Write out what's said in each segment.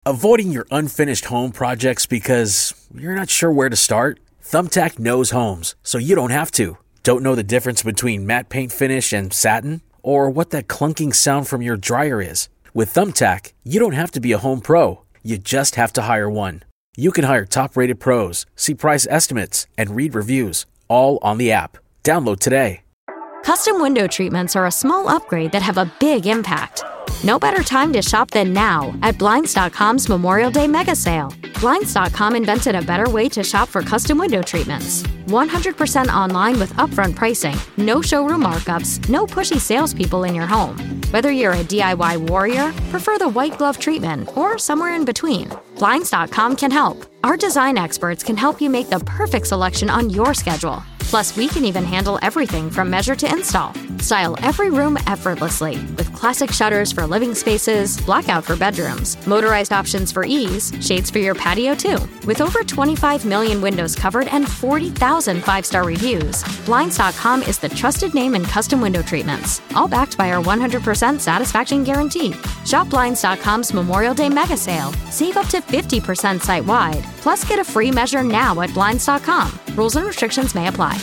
Avoiding your unfinished home projects because you're not sure where to start? Thumbtack knows homes, so you don't have to. Don't know the difference between matte paint finish and satin? Or what that clunking sound from your dryer is? With Thumbtack, you don't have to be a home pro. You just have to hire one. You can hire top-rated pros, see price estimates, and read reviews, all on the app. Download today. Custom window treatments are a small upgrade that have a big impact. No better time to shop than now at Blinds.com's Memorial Day Mega Sale. Blinds.com invented a better way to shop for custom window treatments. 100% online with upfront pricing, no showroom markups, no pushy salespeople in your home. Whether you're a DIY warrior, prefer the white glove treatment, or somewhere in between, Blinds.com can help. Our design experts can help you make the perfect selection on your schedule. Plus, we can even handle everything from measure to install. Style every room effortlessly with classic shutters for living spaces, blackout for bedrooms, motorized options for ease, shades for your patio too. With over 25 million windows covered and 40,000 five-star reviews, Blinds.com is the trusted name in custom window treatments, all backed by our 100% satisfaction guarantee. Shop Blinds.com's Memorial Day Mega Sale. Save up to 50% site-wide. Plus, get a free measure now at Blinds.com. Rules and restrictions may apply.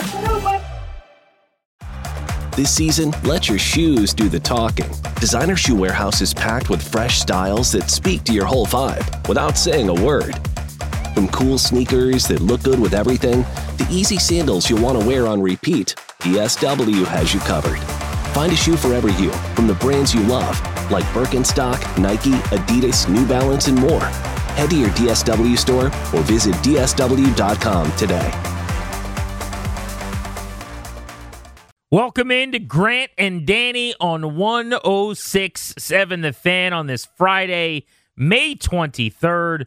This season, let your shoes do the talking. Designer Shoe Warehouse is packed with fresh styles that speak to your whole vibe without saying a word. From cool sneakers that look good with everything, to easy sandals you'll want to wear on repeat, DSW has you covered. Find a shoe for every you from the brands you love, like Birkenstock, Nike, Adidas, New Balance, and more. Head to your DSW store or visit DSW.com today. Welcome in to Grant and Danny on 106.7 The Fan on this Friday, May 23rd,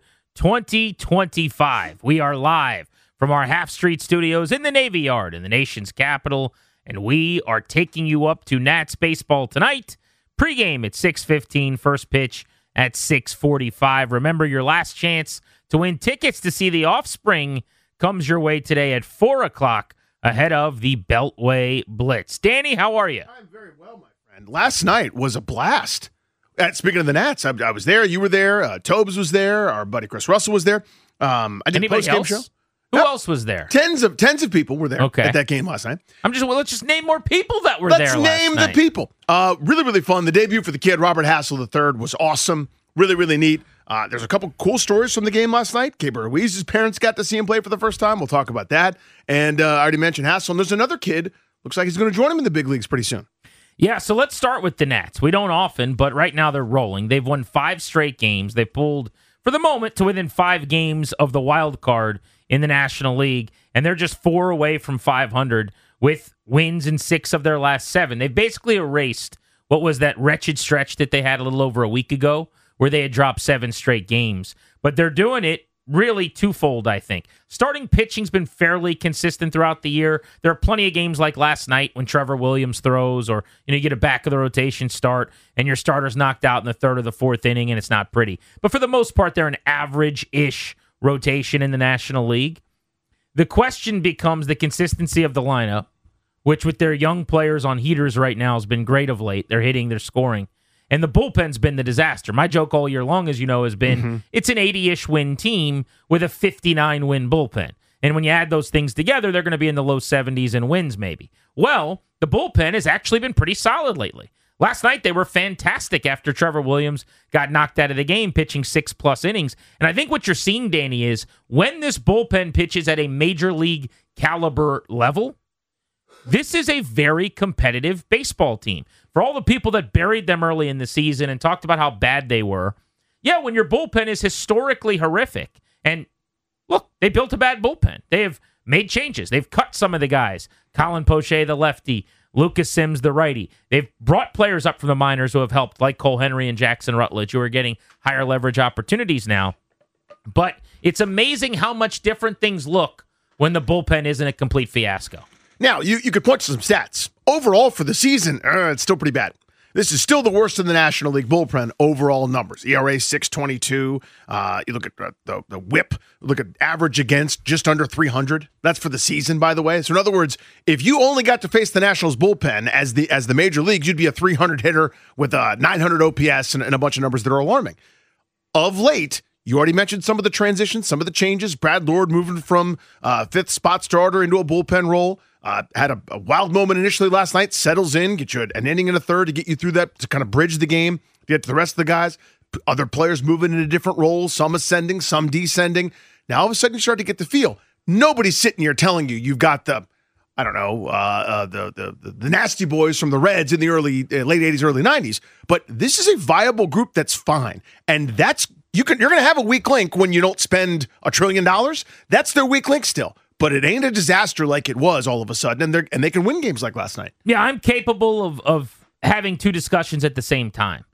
2025. We are live from our Half Street Studios in the Navy Yard in the nation's capital, and we are taking you up to Nats baseball tonight. Pregame at 6:15, first pitch at 6:45. Remember, your last chance to win tickets to see the Offspring comes your way today at 4 o'clock. Ahead of the Beltway Blitz. Danny, how are you? I'm very well, my friend. Last night was a blast. Speaking of the Nats, I was there. You were there. Tobes was there. Our buddy Chris Russell was there. I did a post-game show. Who else was there? Tens of people were there at that game last night. Let's just name more people that were there last night. Let's name the people. Really, really fun. The debut for the kid, Robert Hassel III, was awesome. Really, really neat. There's a couple cool stories from the game last night. Keibert Ruiz's parents got to see him play for the first time. We'll talk about that. And I already mentioned Hassel. And there's another kid. Looks like he's going to join him in the big leagues pretty soon. Yeah, so let's start with the Nats. We don't often, but right now they're rolling. They've won 5 straight games. They pulled, for the moment, to within 5 games of the wild card in the National League. And they're just 4 away from 500 with wins in 6 of their last 7. They've basically erased what was that wretched stretch that they had a little over a week ago, where they had dropped 7 straight games. But they're doing it really twofold, I think. Starting pitching's been fairly consistent throughout the year. There are plenty of games like last night when Trevor Williams throws, or you get a back of the rotation start and your starter's knocked out in the 3rd or the 4th inning and it's not pretty. But for the most part, they're an average-ish rotation in the National League. The question becomes the consistency of the lineup, which with their young players on heaters right now has been great of late. They're hitting, they're scoring. And the bullpen's been the disaster. My joke all year long, as you know, has been it's an 80-ish win team with a 59-win bullpen. And when you add those things together, they're going to be in the low 70s in wins maybe. Well, the bullpen has actually been pretty solid lately. Last night, they were fantastic after Trevor Williams got knocked out of the game, pitching 6+ innings. And I think what you're seeing, Danny, is when this bullpen pitches at a major league caliber level, this is a very competitive baseball team. For all the people that buried them early in the season and talked about how bad they were, yeah, when your bullpen is historically horrific, and look, they built a bad bullpen. They have made changes. They've cut some of the guys. Colin Poche, the lefty, Lucas Sims, the righty. They've brought players up from the minors who have helped, like Cole Henry and Jackson Rutledge, who are getting higher leverage opportunities now. But it's amazing how much different things look when the bullpen isn't a complete fiasco. Now, you could point to some stats. Overall for the season, it's still pretty bad. This is still the worst in the National League bullpen overall numbers. ERA 6.22. You look at the whip. Look at average against just under 300. That's for the season, by the way. So in other words, if you only got to face the Nationals bullpen as the major leagues, you'd be a 300 hitter with a 900 OPS and a bunch of numbers that are alarming. of late, you already mentioned some of the transitions, some of the changes. Brad Lord moving from fifth spot starter into a bullpen role. Had a wild moment initially last night, settles in, get you an inning and a third to get you through that, to kind of bridge the game, to get to the rest of the guys. Other players moving into different roles, some ascending, some descending. Now, all of a sudden, you start to get the feel. Nobody's sitting here telling you you've got the nasty boys from the Reds in the late 80s, early 90s. But this is a viable group that's fine. And that's you're going to have a weak link when you don't spend $1 trillion. That's their weak link still. But it ain't a disaster like it was all of a sudden, and they can win games like last night. Yeah, I'm capable of having two discussions at the same time.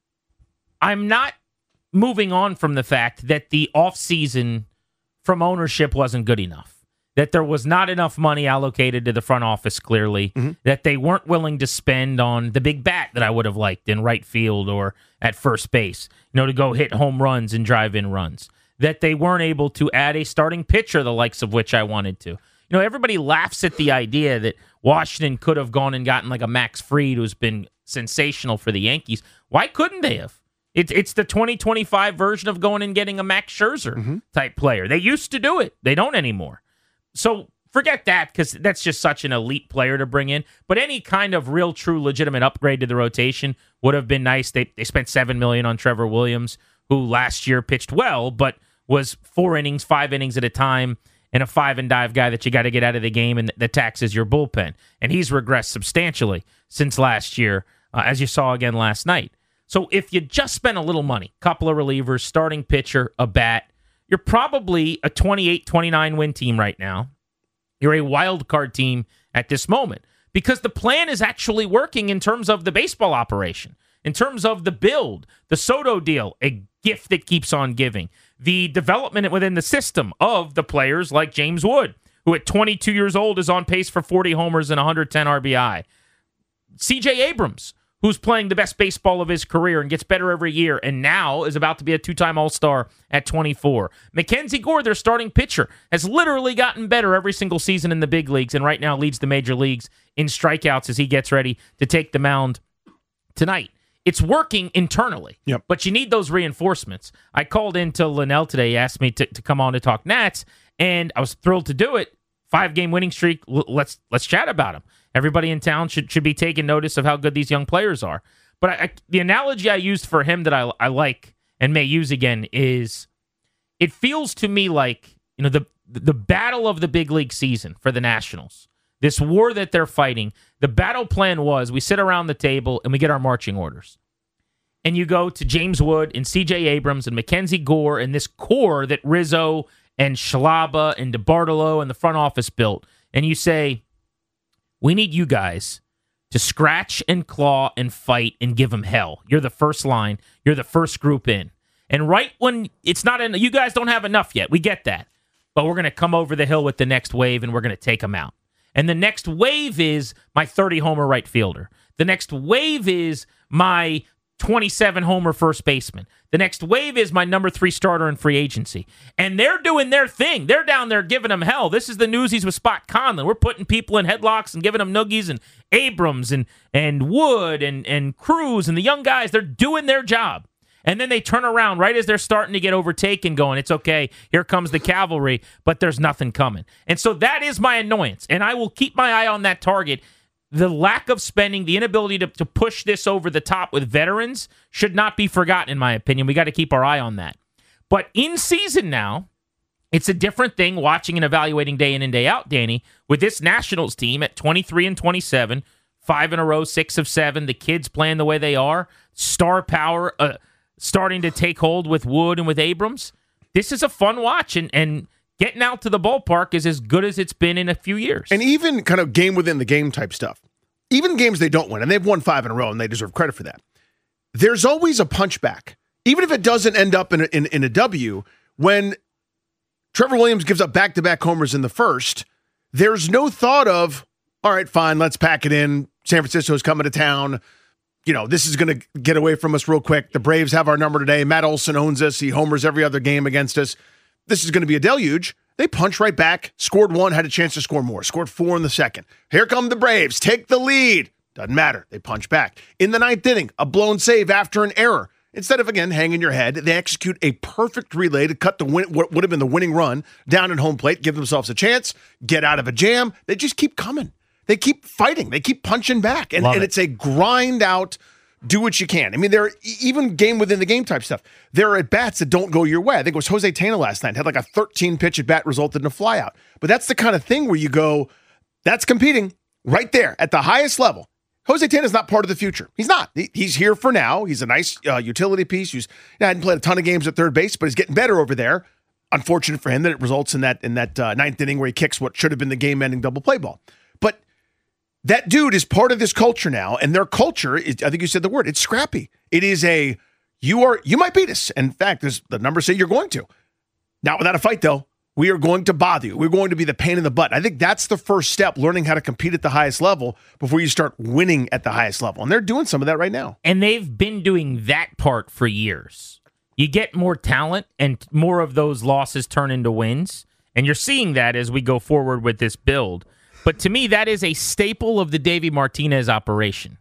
I'm not moving on from the fact that the offseason from ownership wasn't good enough, that there was not enough money allocated to the front office, clearly, that they weren't willing to spend on the big bat that I would have liked in right field or at first base, to go hit home runs and drive in runs, that they weren't able to add a starting pitcher, the likes of which I wanted to. Everybody laughs at the idea that Washington could have gone and gotten like a Max Fried, who's been sensational for the Yankees. Why couldn't they have? It's the 2025 version of going and getting a Max Scherzer type player. They used to do it. They don't anymore. So forget that, because that's just such an elite player to bring in. But any kind of real, true, legitimate upgrade to the rotation would have been nice. They spent $7 million on Trevor Williams, who last year pitched well, but was 4 innings, 5 innings at a time, and a 5-and-dive guy that you got to get out of the game and that taxes your bullpen. And he's regressed substantially since last year, as you saw again last night. So if you just spend a little money, couple of relievers, starting pitcher, a bat, you're probably a 28-29 win team right now. You're a wild card team at this moment, because the plan is actually working in terms of the baseball operation, in terms of the build, the Soto deal, a gift that keeps on giving, the development within the system of the players like James Wood, who at 22 years old is on pace for 40 homers and 110 RBI. C.J. Abrams, who's playing the best baseball of his career and gets better every year, and now is about to be a 2-time All-Star at 24. Mackenzie Gore, their starting pitcher, has literally gotten better every single season in the big leagues, and right now leads the major leagues in strikeouts as he gets ready to take the mound tonight. It's working internally, but you need those reinforcements. I called into Linnell today. He asked me to come on to talk Nats, and I was thrilled to do it. 5-game winning streak. Let's chat about him. Everybody in town should be taking notice of how good these young players are. But the analogy I used for him that I like and may use again is, it feels to me like the battle of the big league season for the Nationals. This war that they're fighting, the battle plan was we sit around the table and we get our marching orders. And you go to James Wood and C.J. Abrams and Mackenzie Gore and this core that Rizzo and Schlaba and DeBartolo and the front office built. And you say, we need you guys to scratch and claw and fight and give them hell. You're the first line. You're the first group in. And right when it's not in, you guys don't have enough yet. We get that. But we're going to come over the hill with the next wave and we're going to take them out. And the next wave is my 30-homer right fielder. The next wave is my 27-homer first baseman. The next wave is my number 3 starter in free agency. And they're doing their thing. They're down there giving them hell. This is the Newsies with Spot Conlon. We're putting people in headlocks and giving them noogies, and Abrams and Wood and Cruz and the young guys. They're doing their job. And then they turn around right as they're starting to get overtaken, going, it's okay, here comes the cavalry, but there's nothing coming. And so that is my annoyance, and I will keep my eye on that target. The lack of spending, the inability to push this over the top with veterans should not be forgotten, in my opinion. We got to keep our eye on that. But in season now, it's a different thing watching and evaluating day in and day out, Danny, with this Nationals team at 23-27, 5 in a row, 6 of 7, the kids playing the way they are, star power, starting to take hold with Wood and with Abrams. This is a fun watch, and getting out to the ballpark is as good as it's been in a few years. And even kind of game within the game type stuff, even games they don't win, and they've won 5 in a row, and they deserve credit for that, there's always a punchback. Even if it doesn't end up in a W, when Trevor Williams gives up back-to-back homers in the first, there's no thought of, all right, fine, let's pack it in. San Francisco's coming to town. This is going to get away from us real quick. The Braves have our number today. Matt Olson owns us. He homers every other game against us. This is going to be a deluge. They punch right back, scored 1, had a chance to score more, scored 4 in the second. Here come the Braves, take the lead. Doesn't matter. They punch back. In the 9th inning, a blown save after an error. Instead of, again, hanging your head, they execute a perfect relay to cut what would have been the winning run down at home plate, give themselves a chance, get out of a jam. They just keep coming. They keep fighting. They keep punching back. And it's a grind out, do what you can. I mean, they're even game within the game type stuff. There are at-bats that don't go your way. I think it was Jose Tena last night. Had like a 13-pitch at-bat resulted in a flyout. But that's the kind of thing where you go, that's competing right there at the highest level. Jose Tena is not part of the future. He's not. He's here for now. He's a nice utility piece. He hadn't played a ton of games at third base, but he's getting better over there. Unfortunate for him that it results in that ninth inning where he kicks what should have been the game-ending double play ball. But that dude is part of this culture now, and their culture is, I think you said the word, it's scrappy. It is you might beat us. In fact, the numbers say you're going to. Not without a fight, though. We are going to bother you. We're going to be the pain in the butt. I think that's the first step, learning how to compete at the highest level before you start winning at the highest level. And they're doing some of that right now. And they've been doing that part for years. You get more talent and more of those losses turn into wins. And you're seeing that as we go forward with this build. But to me, that is a staple of the Davey Martinez operation.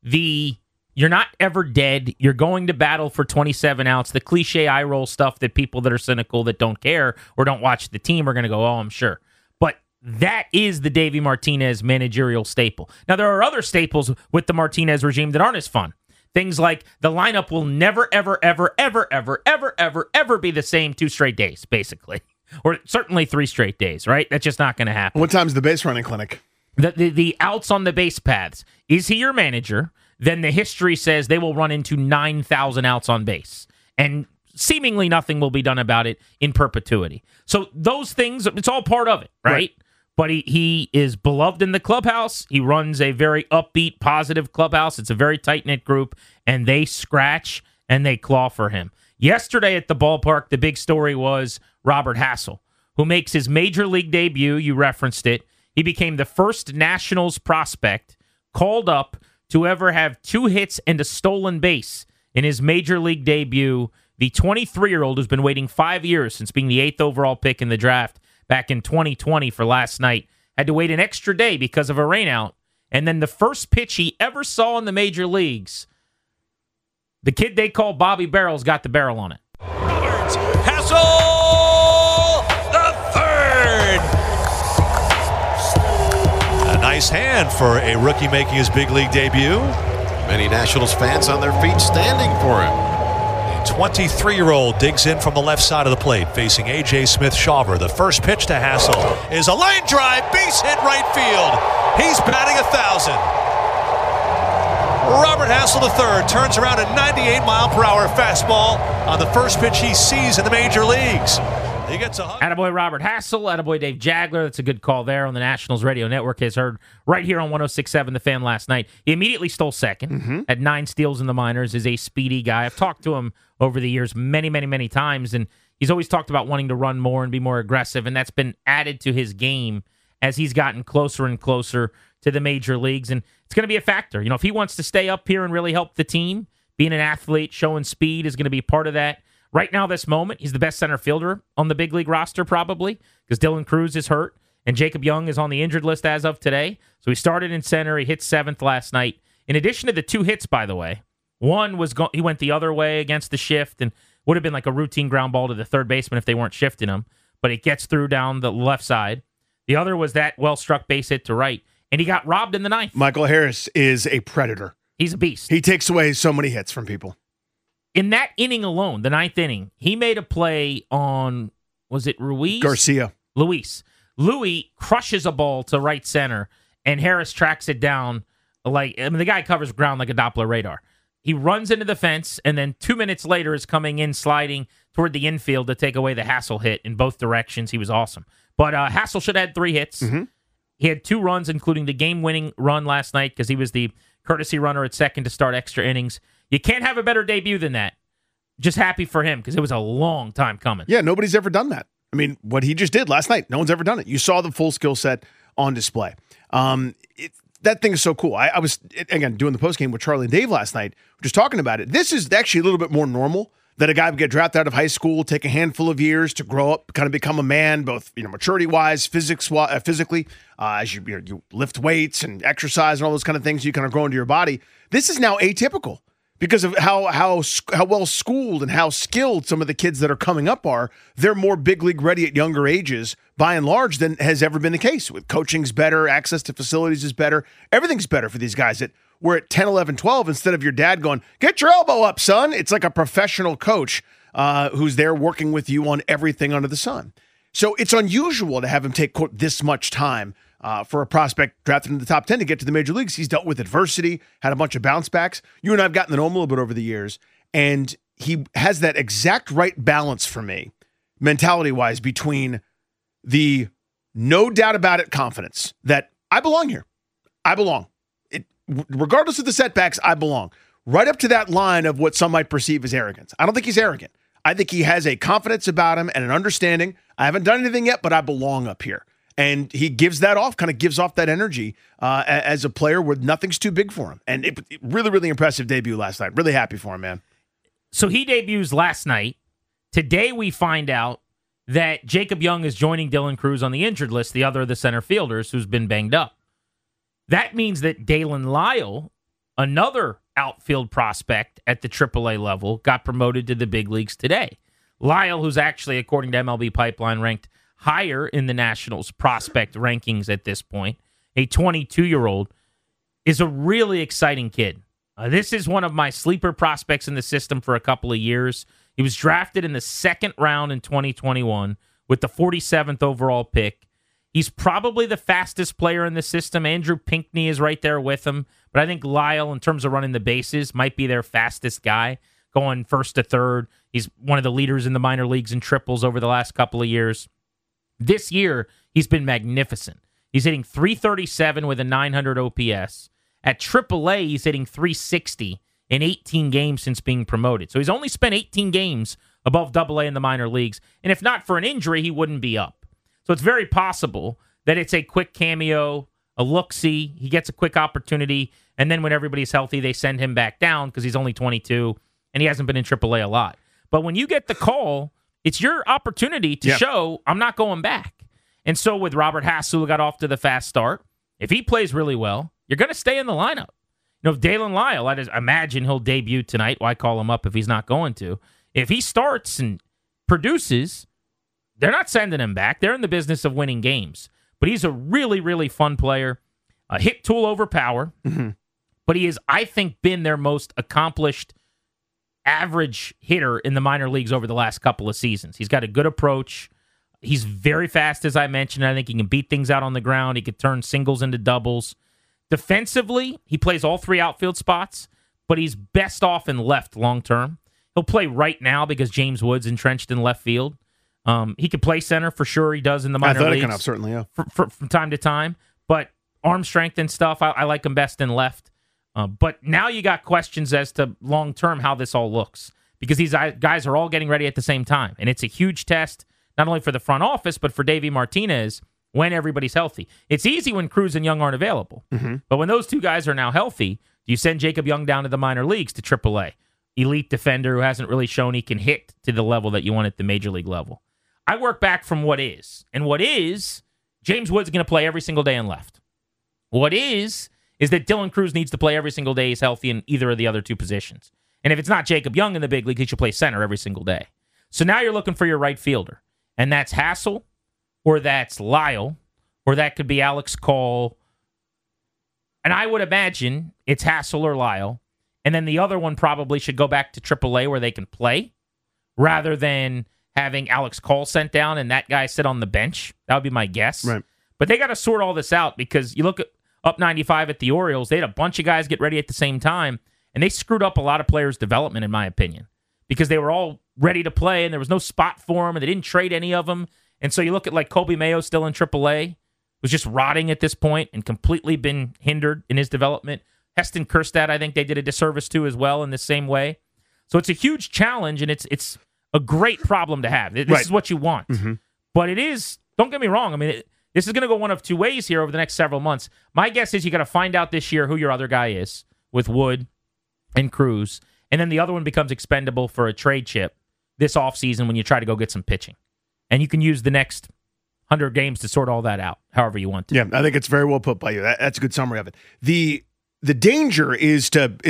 You're not ever dead. You're going to battle for 27 outs. The cliche eye roll stuff that people that are cynical, that don't care or don't watch the team are going to go, oh, I'm sure. But that is the Davey Martinez managerial staple. Now, there are other staples with the Martinez regime that aren't as fun. Things like the lineup will never, ever, ever, ever, ever, ever, ever, ever be the same 2 straight days, basically. Or certainly 3 straight days, right? That's just not going to happen. What time's the base running clinic? The outs on the base paths. Is he your manager? Then the history says they will run into 9,000 outs on base. And seemingly nothing will be done about it in perpetuity. So those things, it's all part of it, right? But he is beloved in the clubhouse. He runs a very upbeat, positive clubhouse. It's a very tight-knit group, and they scratch and they claw for him. Yesterday at the ballpark, the big story was Robert Hassell, who makes his major league debut. You referenced it. He became the first Nationals prospect called up to ever have 2 hits and a stolen base in his major league debut. The 23-year-old who's been waiting 5 years since being the 8th overall pick in the draft back in 2020 for last night, had to wait an extra day because of a rainout. And then the first pitch he ever saw in the major leagues, the kid they call Bobby Barrels got the barrel on it. Roberts, Hassell, the third. A nice hand for a rookie making his big league debut. Many Nationals fans on their feet standing for him. The 23-year-old digs in from the left side of the plate, facing A.J. Smith-Shawver. The first pitch to Hassell is a line drive, base hit right field. He's batting 1,000. Robert Hassell III turns around a 98-mile-per-hour fastball on the first pitch he sees in the major leagues. He gets a hug. Attaboy Robert Hassell, attaboy Dave Jagler. That's a good call there on the Nationals radio network. As heard right here on 106.7 The Fan last night. He immediately stole second, had 9 steals in the minors, is a speedy guy. I've talked to him over the years many, many, many times, and he's always talked about wanting to run more and be more aggressive, and that's been added to his game as he's gotten closer and closer to the major leagues, and it's going to be a factor. You know, if he wants to stay up here and really help the team, being an athlete, showing speed is going to be part of that. Right now, this moment, he's the best center fielder on the big league roster probably because Dylan Cruz is hurt and Jacob Young is on the injured list as of today. So he started in center. He hit 7th last night. In addition to the 2 hits, by the way, one was he went the other way against the shift and would have been like a routine ground ball to the third baseman if they weren't shifting him, but it gets through down the left side. The other was that well-struck base hit to right, and he got robbed in the 9th. Michael Harris is a predator. He's a beast. He takes away so many hits from people. In that inning alone, the 9th inning, he made a play on, was it Ruiz? Garcia. Luis. Louis crushes a ball to right center, and Harris tracks it down the guy covers ground like a Doppler radar. He runs into the fence, and then 2 minutes later is coming in, sliding toward the infield to take away the Hassell hit in both directions. He was awesome. But Hassell should have had 3 hits. Mm-hmm. He had 2 runs, including the game-winning run last night because he was the courtesy runner at second to start extra innings. You can't have a better debut than that. Just happy for him because it was a long time coming. Yeah, nobody's ever done that. I mean, what he just did last night, no one's ever done it. You saw the full skill set on display. That thing is so cool. I was, again, doing the postgame with Charlie and Dave last night, just talking about it. This is actually a little bit more normal that a guy would get drafted out of high school, take a handful of years to grow up, kind of become a man, both maturity-wise, physically, as you lift weights and exercise and all those kind of things, you kind of grow into your body. This is now atypical. because of how well schooled and how skilled some of the kids that are coming up are. They're more big league ready at younger ages, by and large, than has ever been the case. With coaching's better, access to facilities is better, everything's better for these guys. We're at 10, 11, 12, instead of your dad going, "Get your elbow up, son." It's like a professional coach who's there working with you on everything under the sun. So it's unusual to have him take, quote, this much time for a prospect drafted in the top 10 to get to the major leagues. He's dealt with adversity, had a bunch of bounce backs. You and I have gotten to know him a little bit over the years, and he has that exact right balance for me, mentality-wise, between the no doubt about it confidence that I belong here. I belong. Regardless of the setbacks, I belong. Right up to that line of what some might perceive as arrogance. I don't think he's arrogant. I think he has a confidence about him and an understanding. I haven't done anything yet, but I belong up here. And he gives that off, kind of gives off that energy as a player where nothing's too big for him. And it really, really impressive debut last night. Really happy for him, man. So he debuts last night. Today we find out that Jacob Young is joining Dylan Crews on the injured list, the other of the center fielders who's been banged up. That means that Dalen Lyle, another outfield prospect at the AAA level, got promoted to the big leagues today. Lyle, who's actually, according to MLB Pipeline, ranked higher in the Nationals prospect rankings at this point, a 22-year-old, is a really exciting kid. This is one of my sleeper prospects in the system for a couple of years. He was drafted in the second round in 2021 with the 47th overall pick. He's probably the fastest player in the system. Andrew Pinckney is right there with him. But I think Lyle, in terms of running the bases, might be their fastest guy, going first to third. He's one of the leaders in the minor leagues in triples over the last couple of years. This year, he's been magnificent. He's hitting .337 with a .900 OPS. At AAA, he's hitting .360 in 18 games since being promoted. So he's only spent 18 games above AA in the minor leagues. And if not for an injury, he wouldn't be up. So it's very possible that it's a quick cameo, a look-see. He gets a quick opportunity, and then when everybody's healthy, they send him back down because he's only 22, and he hasn't been in AAA a lot. But when you get the call, it's your opportunity to show I'm not going back. And so with Robert Hassel, who got off to the fast start, if he plays really well, you're going to stay in the lineup. You know, if Dalen Lyle, I imagine he'll debut tonight. Why call him up if he's not going to? If he starts and produces, they're not sending him back. They're in the business of winning games. But he's a really, really fun player. A hit tool over power. Mm-hmm. But he has, I think, been their most accomplished average hitter in the minor leagues over the last couple of seasons. He's got a good approach. He's very fast, as I mentioned. I think he can beat things out on the ground. He could turn singles into doubles. Defensively, he plays all three outfield spots, but he's best off in left long-term. He'll play right now because James Wood's entrenched in left field. He could play center for sure. He does in the minor leagues. Athletic enough, certainly, yeah. From time to time. But arm strength and stuff, I like him best in left. But now you got questions as to long-term how this all looks. Because these guys are all getting ready at the same time. And it's a huge test, not only for the front office, but for Davey Martinez when everybody's healthy. It's easy when Crews and Young aren't available. Mm-hmm. But when those two guys are now healthy, do you send Jacob Young down to the minor leagues to AAA? Elite defender who hasn't really shown he can hit to the level that you want at the major league level. I work back from what is. And what is, James Wood's going to play every single day in left. What is that Dylan Crews needs to play every single day he's healthy in either of the other two positions. And if it's not Jacob Young in the big league, he should play center every single day. So now you're looking for your right fielder. And that's Hassel, or that's Lyle, or that could be Alex Call. And I would imagine it's Hassel or Lyle. And then the other one probably should go back to AAA where they can play, rather than having Alex Call sent down and that guy sit on the bench. That would be my guess. Right. But they got to sort all this out because you look at up 95 at the Orioles, they had a bunch of guys get ready at the same time, and they screwed up a lot of players' development, in my opinion, because they were all ready to play, and there was no spot for them, and they didn't trade any of them. And so you look at like Kobe Mayo still in AAA, was just rotting at this point and completely been hindered in his development. Heston Kjerstad, I think they did a disservice to as well in the same way. So it's a huge challenge, and it's a great problem to have. This is what you want. Mm-hmm. But it is, don't get me wrong, I mean, this is going to go one of two ways here over the next several months. My guess is you got to find out this year who your other guy is with Wood and Crews, and then the other one becomes expendable for a trade chip this offseason when you try to go get some pitching. And you can use the next 100 games to sort all that out, however you want to. Yeah, I think it's very well put by you. That's a good summary of it. The danger is to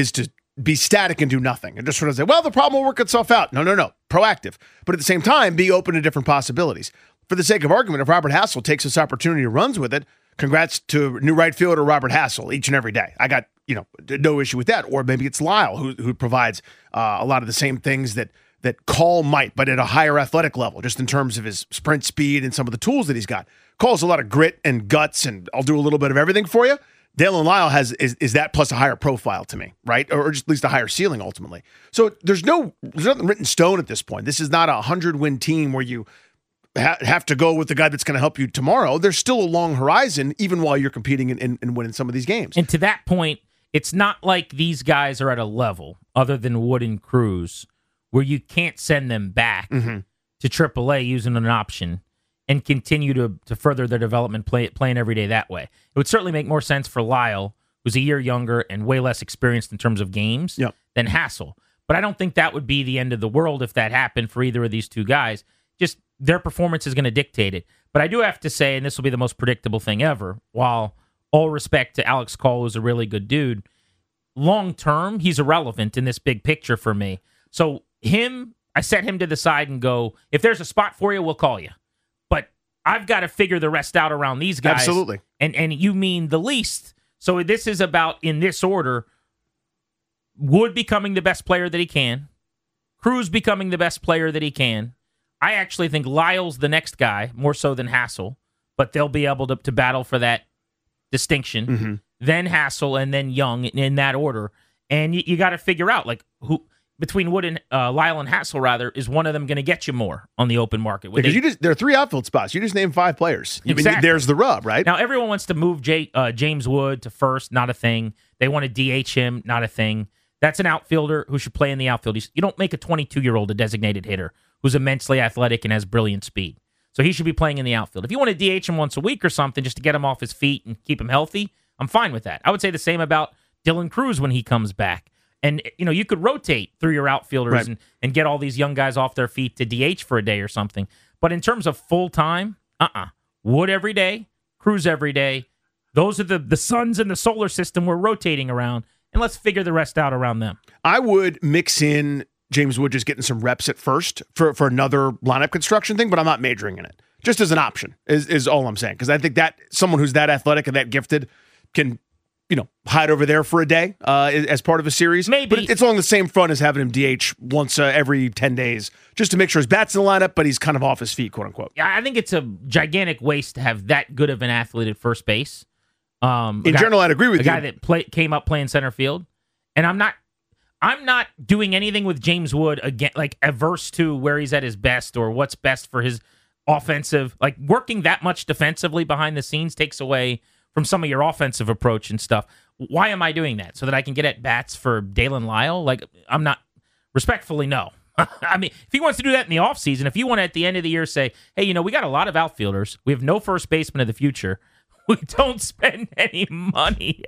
be static and do nothing and just sort of say, well, the problem will work itself out. No. Proactive. But at the same time, be open to different possibilities. For the sake of argument, if Robert Hassel takes this opportunity and runs with it, congrats to new right fielder Robert Hassel each and every day. I got, no issue with that. Or maybe it's Lyle who provides a lot of the same things that Call might, but at a higher athletic level, just in terms of his sprint speed and some of the tools that he's got. Call's a lot of grit and guts, and I'll do a little bit of everything for you. Dalen Lyle is that plus a higher profile to me, right? Or just at least a higher ceiling ultimately. So there's nothing written in stone at this point. This is not a 100-win team where you have to go with the guy that's going to help you tomorrow. There's still a long horizon, even while you're competing and winning some of these games. And to that point, it's not like these guys are at a level, other than Wood and Cruz, where you can't send them back to AAA using an option and continue to further their development playing every day that way. It would certainly make more sense for Lyle, who's a year younger and way less experienced in terms of games, than Hassel. But I don't think that would be the end of the world if that happened for either of these two guys. Just their performance is going to dictate it. But I do have to say, and this will be the most predictable thing ever, while all respect to Alex Call, who's a really good dude, long term, he's irrelevant in this big picture for me. So I set him to the side and go, if there's a spot for you, we'll call you. But I've got to figure the rest out around these guys. Absolutely. And you mean the least. So this is about, in this order, Wood becoming the best player that he can, Cruz becoming the best player that he can. I actually think Lyle's the next guy, more so than Hassel, but they'll be able to battle for that distinction. Then Hassel and then Young in that order. And you got to figure out, who between Wood and Lyle and Hassel, is one of them going to get you more on the open market? Because there are 3 outfield spots. You just named 5 players. Exactly. I mean, there's the rub, right? Now, everyone wants to move James Wood to first, not a thing. They want to DH him, not a thing. That's an outfielder who should play in the outfield. You don't make a 22-year-old a designated hitter who's immensely athletic and has brilliant speed. So he should be playing in the outfield. If you want to DH him once a week or something just to get him off his feet and keep him healthy, I'm fine with that. I would say the same about Dylan Cruz when he comes back. And, you could rotate through your outfielders and get all these young guys off their feet to DH for a day or something. But in terms of full-time, Wood every day, Cruz every day. Those are the suns in the solar system we're rotating around, and let's figure the rest out around them. I would mix in James Wood just getting some reps at first for another lineup construction thing, but I'm not majoring in it. Just as an option is all I'm saying. Because I think that someone who's that athletic and that gifted can hide over there for a day as part of a series. Maybe. But it's along the same front as having him DH once every 10 days, just to make sure his bat's in the lineup, but he's kind of off his feet, quote unquote. Yeah, I think it's a gigantic waste to have that good of an athlete at first base. In general, I'd agree with you. A guy that came up playing center field. And I'm not doing anything with James Wood, again, averse to where he's at his best or what's best for his offensive. Working that much defensively behind the scenes takes away from some of your offensive approach and stuff. Why am I doing that? So that I can get at bats for Dalen Lyle? I'm not, respectfully, no. I mean, if he wants to do that in the offseason, if you want to at the end of the year say, hey, we got a lot of outfielders. We have no first baseman of the future. We don't spend any money.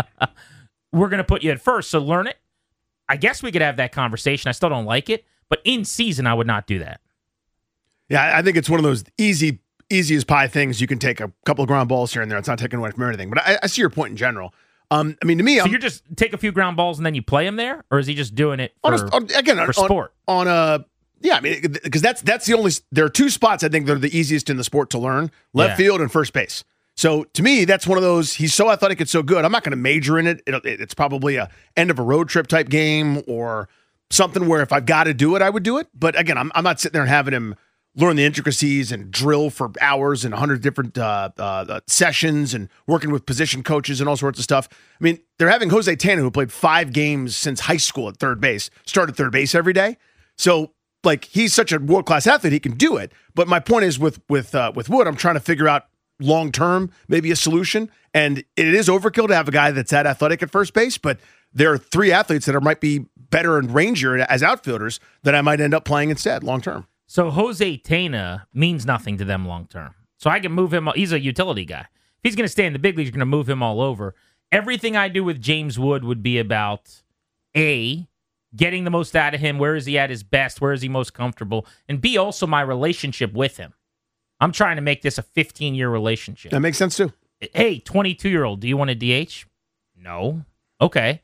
We're going to put you at first, so learn it. I guess we could have that conversation. I still don't like it, but in season, I would not do that. Yeah, I think it's one of those easy as pie things. You can take a couple of ground balls here and there. It's not taking away from anything. But I see your point in general. I mean, to me, so you're just take a few ground balls and then you play him there, or is he just doing it for sport? Yeah, I mean, because that's the only. There are 2 spots I think that are the easiest in the sport to learn: left field and first base. So to me, that's one of those. He's so athletic, it's so good. I'm not going to major in it. It's probably a end of a road trip type game or something where if I've got to do it, I would do it. But again, I'm not sitting there and having him learn the intricacies and drill for hours and 100 different sessions and working with position coaches and all sorts of stuff. I mean, they're having Jose Tena, who played 5 games since high school at third base, start at third base every day. So, he's such a world-class athlete, he can do it. But my point is with Wood, I'm trying to figure out long-term, maybe a solution. And it is overkill to have a guy that's that athletic at first base, but there are 3 athletes that might be better and rangier as outfielders that I might end up playing instead long-term. So Jose Tena means nothing to them long-term. So I can move him. He's a utility guy. If he's going to stay in the big leagues, you're going to move him all over. Everything I do with James Wood would be about, A, getting the most out of him. Where is he at his best? Where is he most comfortable? And B, also my relationship with him. I'm trying to make this a 15-year relationship. That makes sense, too. Hey, 22-year-old, do you want to DH? No. Okay.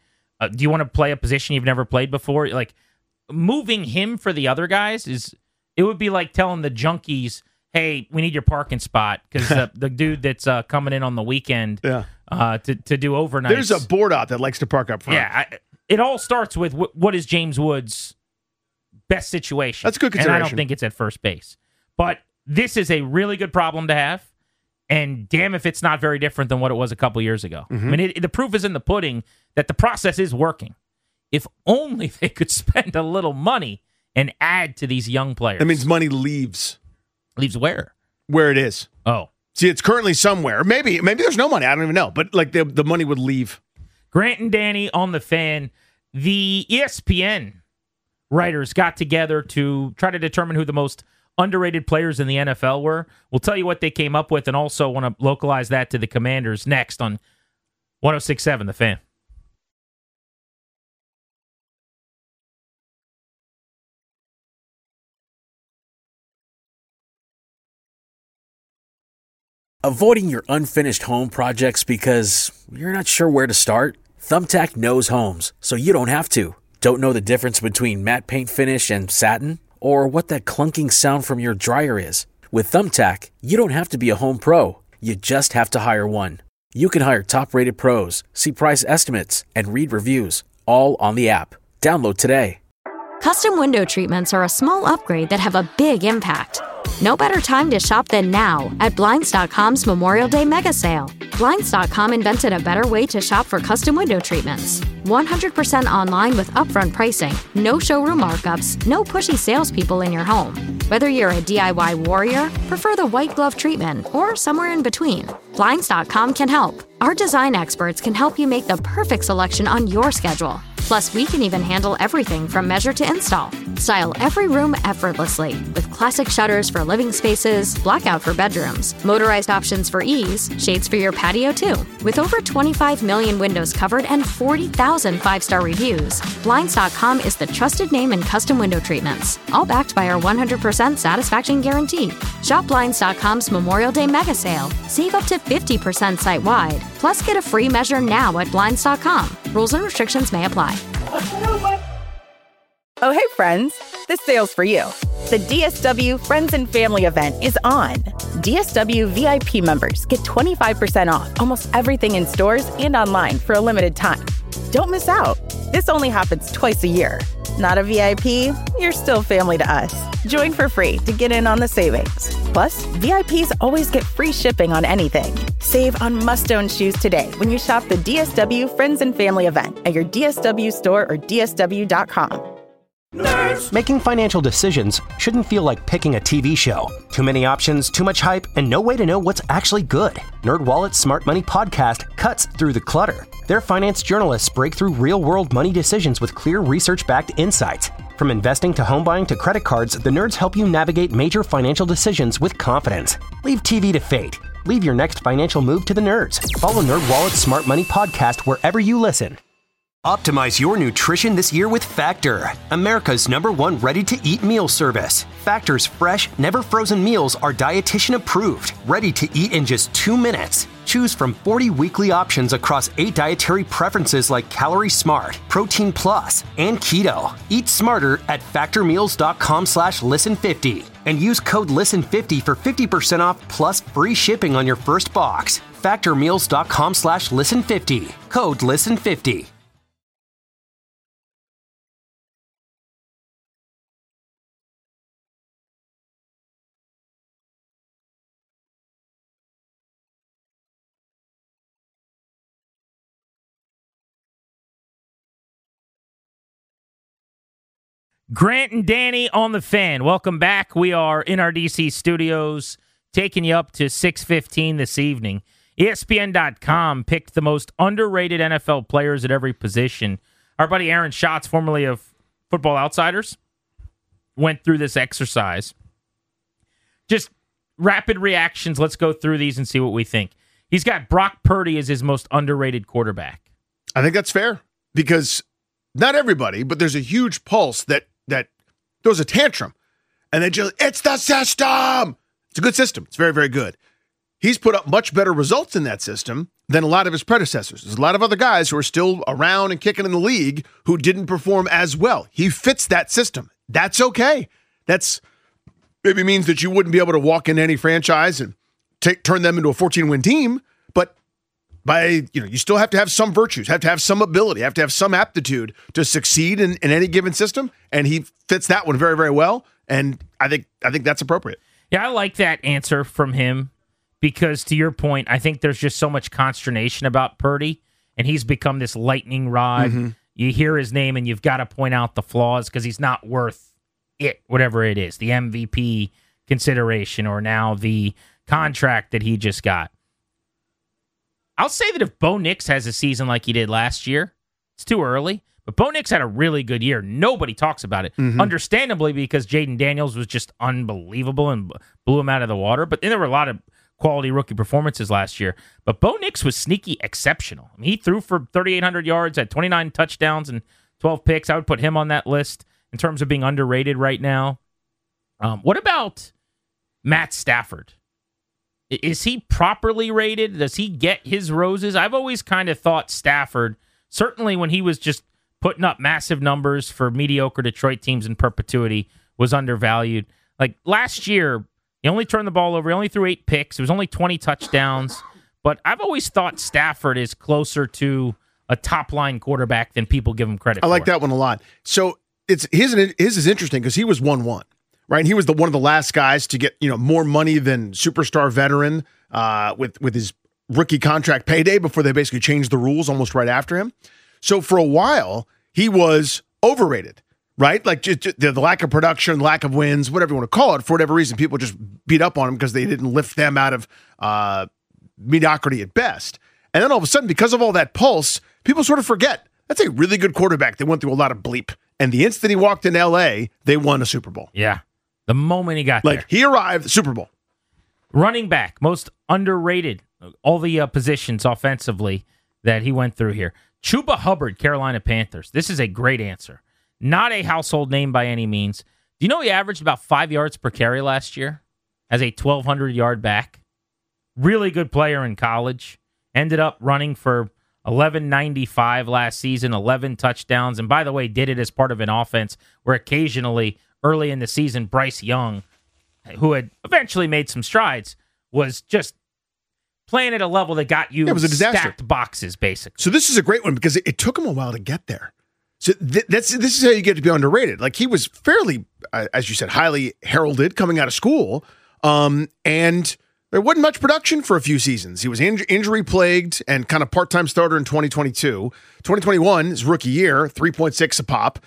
Do you want to play a position you've never played before? Like, moving him for the other guys it would be like telling the junkies, hey, we need your parking spot because the dude that's coming in on the weekend to do overnight. There's a board out that likes to park up front. Yeah, it all starts with what is James Woods' best situation. That's a good consideration. And I don't think it's at first base. But this is a really good problem to have, and damn if it's not very different than what it was a couple years ago. Mm-hmm. I mean, the proof is in the pudding that the process is working. If only they could spend a little money and add to these young players. That means money leaves. Leaves where? Where it is. Oh. See, it's currently somewhere. Maybe there's no money. I don't even know. But like the money would leave. Grant and Danny on the Fan. The ESPN writers got together to try to determine who the most underrated players in the NFL were. We'll tell you what they came up with and also want to localize that to the Commanders next on 106.7 The Fan. Avoiding your unfinished home projects because you're not sure where to start? Thumbtack knows homes, so you don't have to. Don't know the difference between matte paint finish and satin? Or what that clunking sound from your dryer is? With Thumbtack, you don't have to be a home pro. You just have to hire one. You can hire top-rated pros, see price estimates, and read reviews, all on the app. Download today. Custom window treatments are a small upgrade that have a big impact. No better time to shop than now at Blinds.com's Memorial Day Mega Sale. Blinds.com invented a better way to shop for custom window treatments. 100% online with upfront pricing, no showroom markups, no pushy salespeople in your home. Whether you're a DIY warrior, prefer the white glove treatment, or somewhere in between, Blinds.com can help. Our design experts can help you make the perfect selection on your schedule. Plus, we can even handle everything from measure to install. Style every room effortlessly with classic shutters for living spaces, blackout for bedrooms, motorized options for ease, shades for your patio too. With over 25 million windows covered and 40,000 five-star reviews, Blinds.com is the trusted name in custom window treatments, all backed by our 100% satisfaction guarantee. Shop Blinds.com's Memorial Day Mega Sale. Save up to 50% site-wide. Plus, get a free measure now at Blinds.com. Rules and restrictions may apply. Oh, hey, friends. This sale's for you. The DSW Friends and Family event is on. DSW VIP members get 25% off almost everything in stores and online for a limited time. Don't miss out. This only happens twice a year. Not a VIP? You're still family to us. Join for free to get in on the savings. Plus, VIPs always get free shipping on anything. Save on must-own shoes today when you shop the DSW Friends and Family event at your DSW store or DSW.com. Nerds. Making financial decisions shouldn't feel like picking a TV show. Too many options, too much hype, and no way to know what's actually good. NerdWallet's Smart Money podcast cuts through the clutter. Their finance journalists break through real-world money decisions with clear research-backed insights. From investing to home buying to credit cards, the nerds help you navigate major financial decisions with confidence. Leave TV to fate. Leave your next financial move to the nerds. Follow NerdWallet's Smart Money podcast wherever you listen. Optimize your nutrition this year with Factor, America's #1 ready-to-eat meal service. Factor's fresh, never-frozen meals are dietitian approved, ready to eat in just 2 minutes. Choose from 40 weekly options across 8 dietary preferences like Calorie Smart, Protein Plus, and Keto. Eat smarter at factormeals.com/listen50 and use code LISTEN50 for 50% off plus free shipping on your first box. Factormeals.com/listen50. Code LISTEN50. Grant and Danny on the Fan. Welcome back. We are in our DC studios, taking you up to 6:15 this evening. ESPN.com picked the most underrated NFL players at every position. Our buddy Aaron Schatz, formerly of Football Outsiders, went through this exercise. Just rapid reactions. Let's go through these and see what we think. He's got Brock Purdy as his most underrated quarterback. I think that's fair because not everybody, but there's a huge pulse that throws a tantrum and they just, it's the system. It's a good system. It's very, very good. he's put up much better results in that system than a lot of his predecessors. There's a lot of other guys who are still around and kicking in the league who didn't perform as well. He fits that system. That's okay. That's maybe means that you wouldn't be able to walk into any franchise and turn them into a 14-win team, but you still have to have some virtues, have to have some ability, have to have some aptitude to succeed in any given system, and he fits that one very, very well, and I think that's appropriate. Yeah, I like that answer from him because, to your point, I think there's just so much consternation about Purdy, and he's become this lightning rod. Mm-hmm. You hear his name, and you've got to point out the flaws because he's not worth it, whatever it is, the MVP consideration or now the contract that he just got. I'll say that if Bo Nix has a season like he did last year, it's too early, but Bo Nix had a really good year. Nobody talks about it, understandably, because Jaden Daniels was just unbelievable and blew him out of the water. But then there were a lot of quality rookie performances last year. But Bo Nix was sneaky exceptional. I mean, he threw for 3,800 yards, had 29 touchdowns and 12 picks. I would put him on that list in terms of being underrated right now. What about Matt Stafford? Is he properly rated? Does he get his roses? I've always kind of thought Stafford, certainly when he was just putting up massive numbers for mediocre Detroit teams in perpetuity, was undervalued. Like last year, he only turned the ball over. He only threw 8 picks. It was only 20 touchdowns. But I've always thought Stafford is closer to a top-line quarterback than people give him credit for. I like that one a lot. So his is interesting because he was 1-1. Right, and he was one of the last guys to get more money than superstar veteran with his rookie contract payday before they basically changed the rules almost right after him. So for a while he was overrated, right? Like just the lack of production, lack of wins, whatever you want to call it. For whatever reason, people just beat up on him because they didn't lift them out of mediocrity at best. And then all of a sudden, because of all that pulse, people sort of forget that's a really good quarterback. They went through a lot of bleep, and the instant he walked in L.A., they won a Super Bowl. Yeah. The moment he got there. He arrived, Super Bowl. Running back, most underrated, all the positions offensively that he went through here. Chuba Hubbard, Carolina Panthers. This is a great answer. Not a household name by any means. Do you know he averaged about 5 yards per carry last year as a 1,200-yard back? Really good player in college. Ended up running for 1195 last season, 11 touchdowns. And by the way, did it as part of an offense where occasionally early in the season, Bryce Young, who had eventually made some strides, was just playing at a level that got you stacked boxes, basically. So this is a great one because it took him a while to get there. So this is how you get to be underrated. Like he was fairly, as you said, highly heralded coming out of school, and there wasn't much production for a few seasons. He was injury-plagued and kind of part-time starter in 2022. 2021, his rookie year, 3.6 a pop.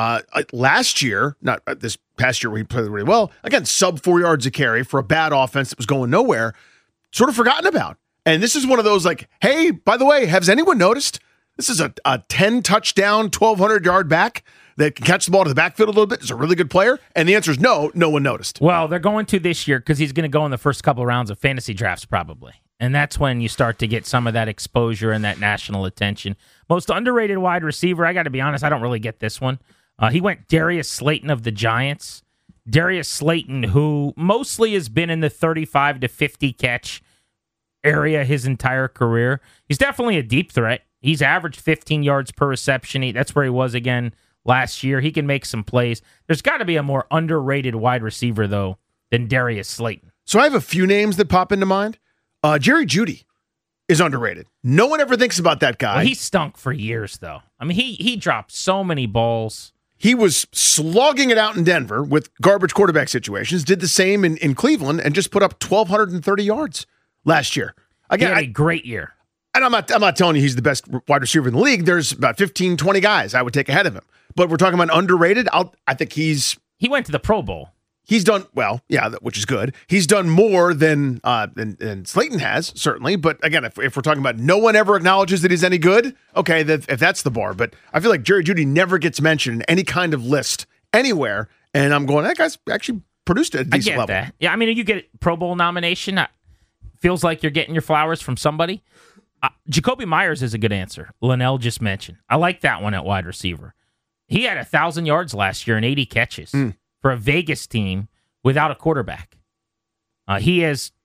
Last year, not this past year where he played really well, again, sub 4 yards a carry for a bad offense that was going nowhere, sort of forgotten about. And this is one of those like, hey, by the way, has anyone noticed? This is a 10-touchdown, 1,200-yard back that can catch the ball to the backfield a little bit, is a really good player? And the answer is no one noticed. Well, they're going to this year because he's going to go in the first couple of rounds of fantasy drafts probably. And that's when you start to get some of that exposure and that national attention. Most underrated wide receiver, I got to be honest, I don't really get this one. He went Darius Slayton of the Giants. Darius Slayton, who mostly has been in the 35 to 50 catch area his entire career. He's definitely a deep threat. He's averaged 15 yards per reception. That's where he was again last year. He can make some plays. There's got to be a more underrated wide receiver, though, than Darius Slayton. So I have a few names that pop into mind. Jerry Jeudy is underrated. No one ever thinks about that guy. Well, he stunk for years, though. I mean, he dropped so many balls. He was slogging it out in Denver with garbage quarterback situations, did the same in Cleveland, and just put up 1,230 yards last year. Again, he had a great year. And I'm not telling you he's the best wide receiver in the league. There's about 15, 20 guys I would take ahead of him. But we're talking about underrated. I think he went to the Pro Bowl. He's done well, yeah, which is good. He's done more than Slayton has, certainly. But again, if we're talking about no one ever acknowledges that he's any good, okay, if that's the bar. But I feel like Jerry Jeudy never gets mentioned in any kind of list anywhere. And I'm going, that guy's actually produced at a decent level. That. Yeah, I mean, you get a Pro Bowl nomination. Feels like you're getting your flowers from somebody. Jacoby Myers is a good answer. Linnell just mentioned. I like that one at wide receiver. He had 1,000 yards last year and 80 catches for a Vegas team without a quarterback. He has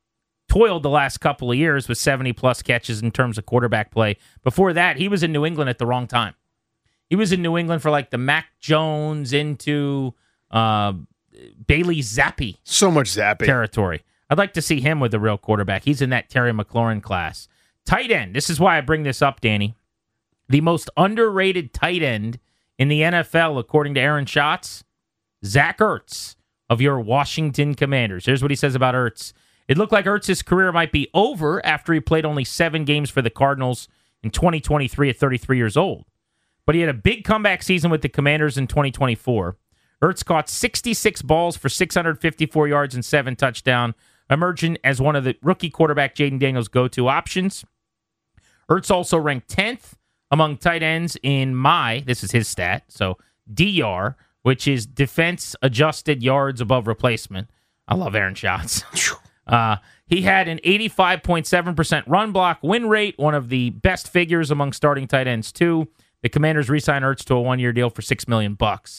toiled the last couple of years with 70-plus catches in terms of quarterback play. Before that, he was in New England at the wrong time. He was in New England for like the Mac Jones into Bailey Zappi. So much Zappi territory. I'd like to see him with a real quarterback. He's in that Terry McLaurin class. Tight end. This is why I bring this up, Danny. The most underrated tight end in the NFL, according to Aaron Schatz, Zach Ertz of your Washington Commanders. Here's what he says about Ertz. It looked like Ertz's career might be over after he played only 7 games for the Cardinals in 2023 at 33 years old. But he had a big comeback season with the Commanders in 2024. Ertz caught 66 balls for 654 yards and 7 touchdowns, emerging as one of the rookie quarterback Jayden Daniels' go-to options. Ertz also ranked 10th among tight ends in this is his stat, so DR, which is defense-adjusted yards above replacement. I love Aaron Schatz. He had an 85.7% run block win rate, one of the best figures among starting tight ends, too. The Commanders re-signed Ertz to a 1-year deal for $6 million.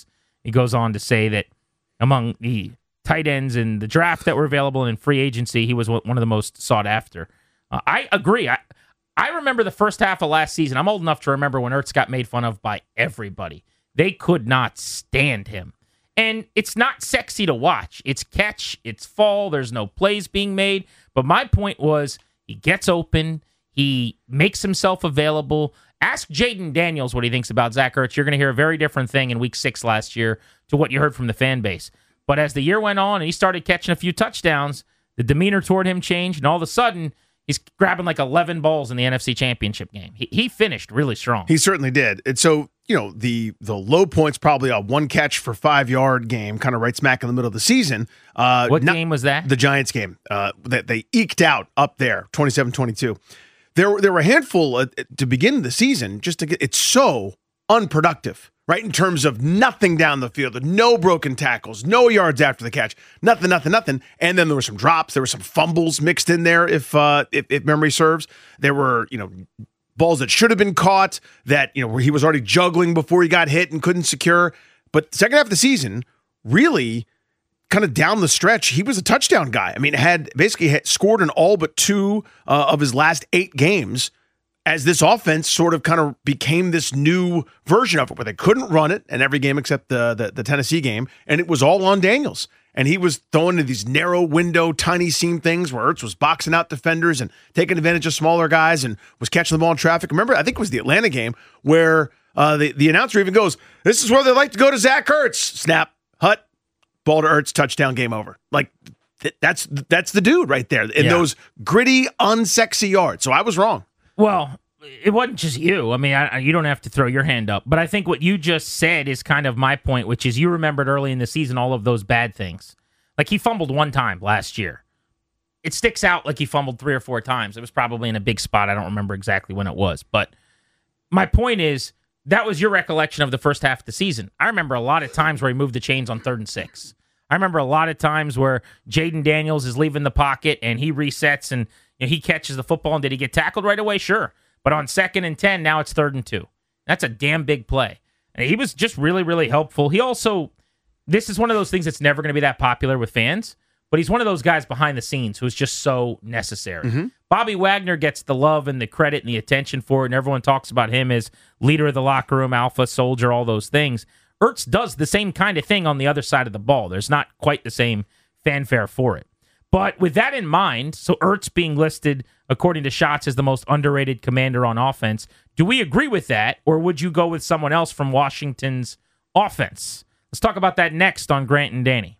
He goes on to say that among the tight ends in the draft that were available and in free agency, he was one of the most sought after. I agree. I remember the first half of last season. I'm old enough to remember when Ertz got made fun of by everybody. They could not stand him. And it's not sexy to watch. It's catch, it's fall, there's no plays being made. But my point was, he gets open, he makes himself available. Ask Jayden Daniels what he thinks about Zach Ertz. You're going to hear a very different thing in Week 6 last year to what you heard from the fan base. But as the year went on and he started catching a few touchdowns, the demeanor toward him changed, and all of a sudden, he's grabbing like 11 balls in the NFC Championship game. He finished really strong. He certainly did. And so, the low point's probably a 1 catch for 5-yard game, kind of right smack in the middle of the season. What game was that? The Giants game that they eked out up there, 27-22. There were a handful to begin the season. It's so unproductive, right? In terms of nothing down the field, no broken tackles, no yards after the catch, nothing. And then there were some drops, there were some fumbles mixed in there. If memory serves, there were balls that should have been caught that where he was already juggling before he got hit and couldn't secure. But the second half of the season, really, kind of down the stretch, he was a touchdown guy. I mean, had scored in all but 2 of his last 8 games as this offense sort of kind of became this new version of it where they couldn't run it in every game except the Tennessee game, and it was all on Daniels. And he was throwing into these narrow window, tiny seam things where Ertz was boxing out defenders and taking advantage of smaller guys and was catching the ball in traffic. Remember, I think it was the Atlanta game where the announcer even goes, "This is where they like to go to Zach Ertz." Snap, hut, ball to Ertz, touchdown, game over. Like, that's the dude right there in those gritty, unsexy yards. So I was wrong. Well, it wasn't just you. I mean, you don't have to throw your hand up. But I think what you just said is kind of my point, which is you remembered early in the season all of those bad things. Like, he fumbled 1 time last year. It sticks out like he fumbled 3 or 4 times. It was probably in a big spot. I don't remember exactly when it was. But my point is, that was your recollection of the first half of the season. I remember a lot of times where he moved the chains on 3rd and 6. I remember a lot of times where Jayden Daniels is leaving the pocket and he resets and he catches the football. And did he get tackled right away? Sure. But on 2nd and 10, now it's 3rd and 2. That's a damn big play. And he was just really, really helpful. He also, this is one of those things that's never going to be that popular with fans, but he's one of those guys behind the scenes who's just so necessary. Mm-hmm. Bobby Wagner gets the love and the credit and the attention for it, and everyone talks about him as leader of the locker room, alpha, soldier, all those things. Ertz does the same kind of thing on the other side of the ball. There's not quite the same fanfare for it. But with that in mind, so Ertz being listed, according to Schatz, as the most underrated commander on offense, do we agree with that, or would you go with someone else from Washington's offense? Let's talk about that next on Grant and Danny.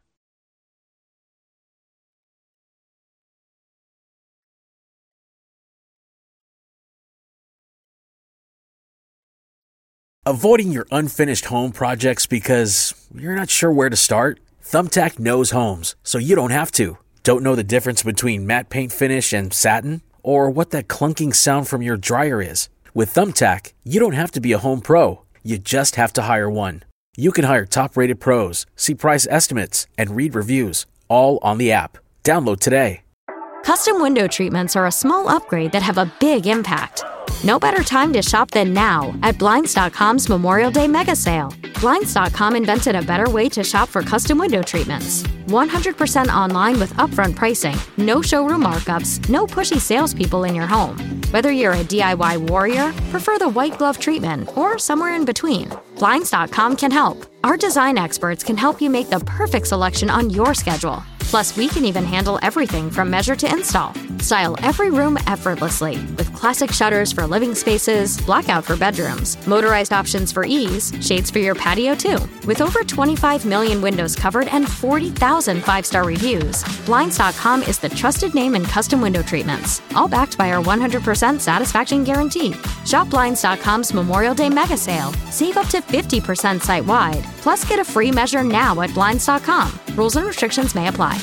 Avoiding your unfinished home projects because you're not sure where to start? Thumbtack knows homes, so you don't have to. Don't know the difference between matte paint finish and satin? Or what that clunking sound from your dryer is? With Thumbtack, you don't have to be a home pro. You just have to hire one. You can hire top-rated pros, see price estimates, and read reviews, all on the app. Download today. Custom window treatments are a small upgrade that have a big impact. No better time to shop than now at Blinds.com's Memorial Day mega sale. Blinds.com invented a better way to shop for custom window treatments. 100% online with upfront pricing, no showroom markups, no pushy salespeople in your home. Whether you're a DIY warrior, prefer the white glove treatment, or somewhere in between, Blinds.com can help. Our design experts can help you make the perfect selection on your schedule. Plus, we can even handle everything from measure to install. Style every room effortlessly with classic shutters for living spaces, blackout for bedrooms, motorized options for ease, shades for your patio too. With over 25 million windows covered and 40,000 five-star reviews, Blinds.com is the trusted name in custom window treatments, all backed by our 100% satisfaction guarantee. Shop Blinds.com's Memorial Day mega sale. Save up to 50% site-wide. Plus, get a free measure now at Blinds.com. Rules and restrictions may apply.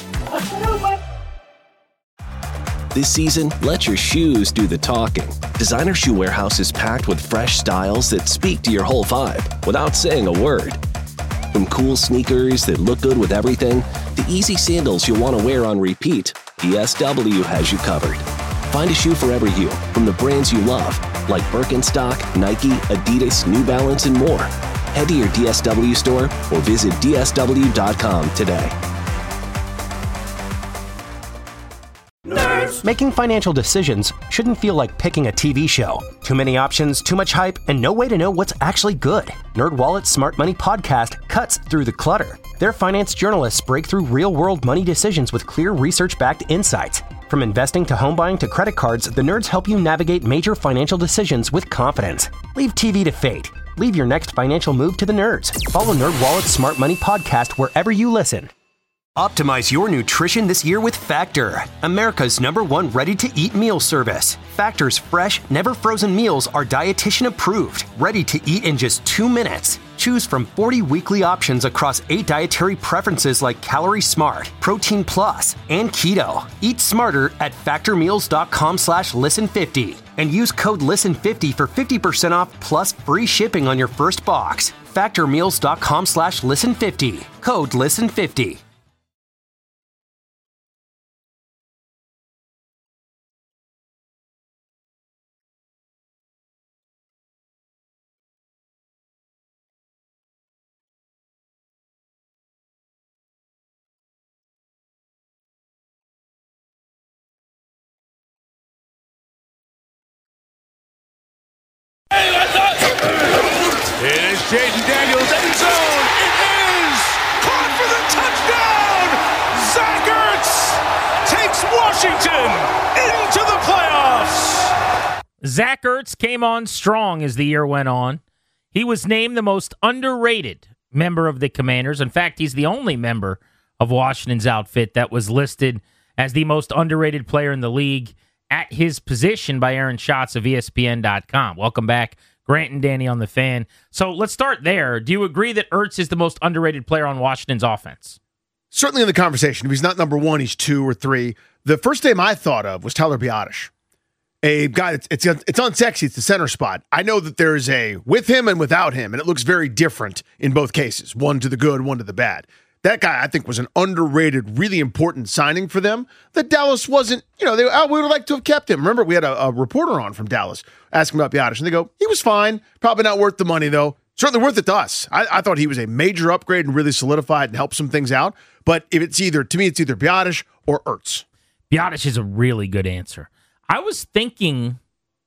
This season, let your shoes do the talking. Designer Shoe Warehouse is packed with fresh styles that speak to your whole vibe without saying a word. From cool sneakers that look good with everything, to easy sandals you'll want to wear on repeat, DSW has you covered. Find a shoe for every you from the brands you love, like Birkenstock, Nike, Adidas, New Balance, and more. Head to your DSW store or visit DSW.com today. Making financial decisions shouldn't feel like picking a TV show. Too many options, too much hype, and no way to know what's actually good. NerdWallet's Smart Money Podcast cuts through the clutter. Their finance journalists break through real-world money decisions with clear research-backed insights. From investing to home buying to credit cards, the nerds help you navigate major financial decisions with confidence. Leave TV to fate. Leave your next financial move to the nerds. Follow NerdWallet's Smart Money Podcast wherever you listen. Optimize your nutrition this year with Factor, America's #1 ready-to-eat meal service. Factor's fresh, never-frozen meals are dietitian approved, ready to eat in just 2 minutes. Choose from 40 weekly options across 8 dietary preferences like Calorie Smart, Protein Plus, and Keto. Eat smarter at factormeals.com/listen50 and use code LISTEN50 for 50% off plus free shipping on your first box. Factormeals.com/listen50. Code LISTEN50. It is Jaden Daniels, end zone. It is caught for the touchdown. Zach Ertz takes Washington into the playoffs. Zach Ertz came on strong as the year went on. He was named the most underrated member of the Commanders. In fact, he's the only member of Washington's outfit that was listed as the most underrated player in the league at his position by Aaron Schatz of ESPN.com. Welcome back, Grant and Danny on the Fan. So let's start there. Do you agree that Ertz is the most underrated player on Washington's offense? Certainly in the conversation. If he's not number 1, he's 2 or 3. The first name I thought of was Tyler Biadasz, a guy that's it's unsexy. It's the center spot. I know that there is a with him and without him, and it looks very different in both cases. One to the good, one to the bad. That guy, I think, was an underrated, really important signing for them that Dallas wasn't, we would have liked to have kept him. Remember, we had a reporter on from Dallas asking about Biadasz, and they go, he was fine. Probably not worth the money, though. Certainly worth it to us. I thought he was a major upgrade and really solidified and helped some things out. But if it's either Biadasz or Ertz. Biadasz is a really good answer. I was thinking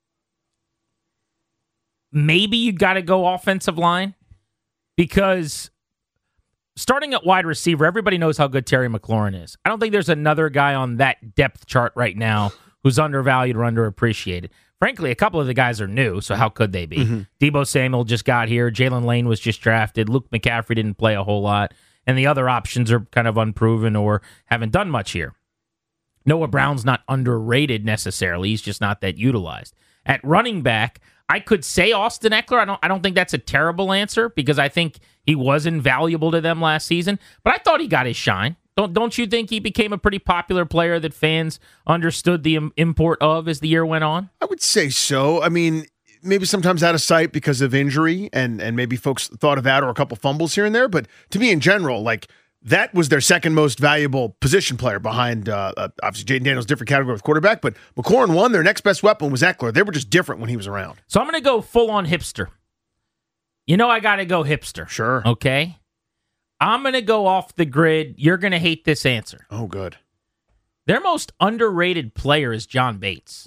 maybe you got to go offensive line because starting at wide receiver, everybody knows how good Terry McLaurin is. I don't think there's another guy on that depth chart right now who's undervalued or underappreciated. Frankly, a couple of the guys are new, so how could they be? Mm-hmm. Deebo Samuel just got here. Jalen Lane was just drafted. Luke McCaffrey didn't play a whole lot. And the other options are kind of unproven or haven't done much here. Noah Brown's not underrated necessarily. He's just not that utilized. At running back, I could say Austin Eckler. I don't think that's a terrible answer because I think he was invaluable to them last season. But I thought he got his shine. Don't you think he became a pretty popular player that fans understood the import of as the year went on? I would say so. I mean, maybe sometimes out of sight because of injury, and maybe folks thought of that or a couple fumbles here and there. But to me, in general, like that was their second most valuable position player behind, obviously, Jaden Daniels, different category with quarterback, but McLaurin won. Their next best weapon was Eckler. They were just different when he was around. So I'm going to go full-on hipster. You know I got to go hipster. Sure. Okay? I'm going to go off the grid. You're going to hate this answer. Oh, good. Their most underrated player is John Bates.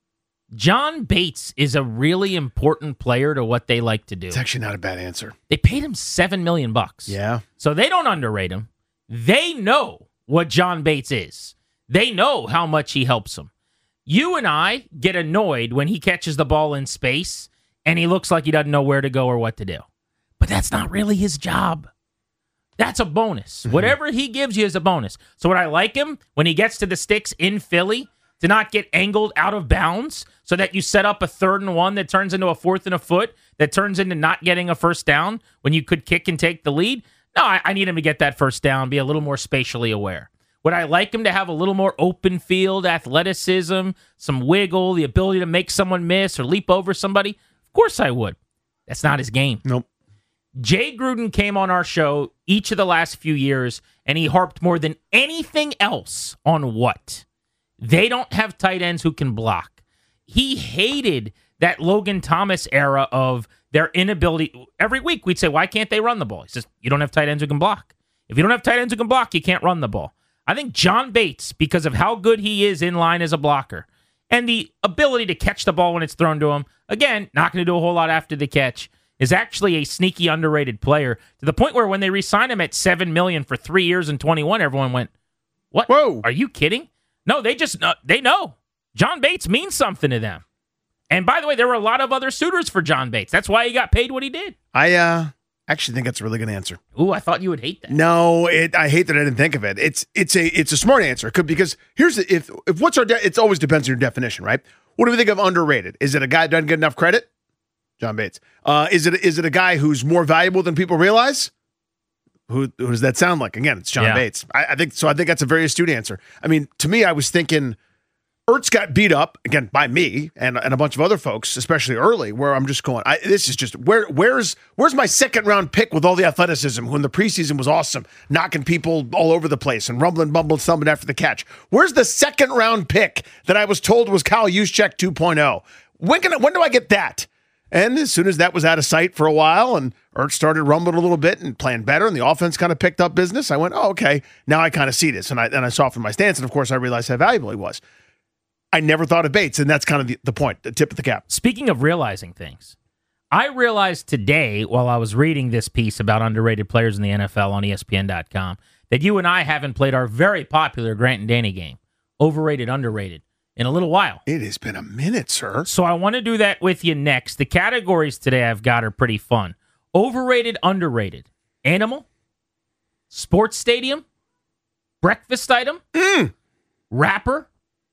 John Bates is a really important player to what they like to do. It's actually not a bad answer. They paid him $7 million. Yeah. So they don't underrate him. They know what John Bates is. They know how much he helps them. You and I get annoyed when he catches the ball in space and he looks like he doesn't know where to go or what to do. But that's not really his job. That's a bonus. Mm-hmm. Whatever he gives you is a bonus. So what I like him, when he gets to the sticks in Philly, to not get angled out of bounds so that you set up a 3rd and 1 that turns into a 4th and a foot, that turns into not getting a first down when you could kick and take the lead. No, I need him to get that first down, be a little more spatially aware. Would I like him to have a little more open field athleticism, some wiggle, the ability to make someone miss or leap over somebody? Of course I would. That's not his game. Nope. Jay Gruden came on our show each of the last few years, and he harped more than anything else on what? They don't have tight ends who can block. He hated that Logan Thomas era of their inability. Every week we'd say, why can't they run the ball? He says, you don't have tight ends who can block. If you don't have tight ends who can block, you can't run the ball. I think John Bates, because of how good he is in line as a blocker and the ability to catch the ball when it's thrown to him, again, not going to do a whole lot after the catch, is actually a sneaky underrated player to the point where when they re-signed him at $7 million for 3 years and 21, everyone went, what? Whoa. Are you kidding? No, they know. John Bates means something to them. And by the way, there were a lot of other suitors for John Bates. That's why he got paid what he did. I actually think that's a really good answer. Ooh, I thought you would hate that. No, I hate that I didn't think of it. It's a smart answer because here's if what's our it always depends on your definition, right? What do we think of underrated? Is it a guy who doesn't get enough credit? John Bates. Is it a guy who's more valuable than people realize? Who does that sound like? Again, it's John Bates. I think that's a very astute answer. I mean, to me, I was thinking Ertz got beat up, again, by me and a bunch of other folks, especially early, where I'm just going, this is just, where's my second-round pick with all the athleticism when the preseason was awesome, knocking people all over the place and rumbling, bumbling, stumbling after the catch? Where's the second-round pick that I was told was Kyle Juszczyk 2.0? When do I get that? And as soon as that was out of sight for a while and Ertz started rumbling a little bit and playing better and the offense kind of picked up business, I went, oh, okay, now I kind of see this. And I softened my stance, and of course I realized how valuable he was. I never thought of Bates, and that's kind of the point, the tip of the cap. Speaking of realizing things, I realized today while I was reading this piece about underrated players in the NFL on ESPN.com that you and I haven't played our very popular Grant and Danny game, overrated, underrated, in a little while. It has been a minute, sir. So I want to do that with you next. The categories today I've got are pretty fun. Overrated, underrated. Animal, sports stadium, breakfast item, rapper,